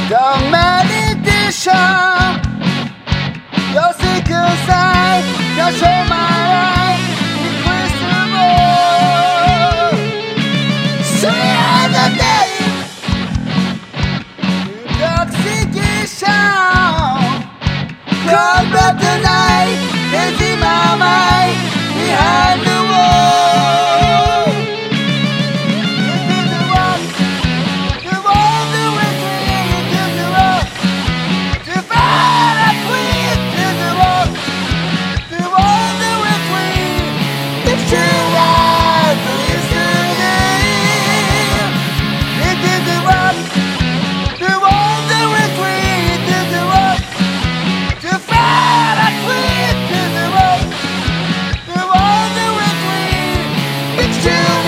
The meditation, your sickle side, can show my life in crystal ball. Sweet the day, intoxication, come back tonight, there's in my mind, behind the wall. Into the rock, the wall, the wicked, into the rock, to find a queen, to the rock, the wall, the wicked, picture life, yesterday. Into the rock, the wall, the wicked, to the rock, to find a queen, to the rock, the wall, the wicked, picture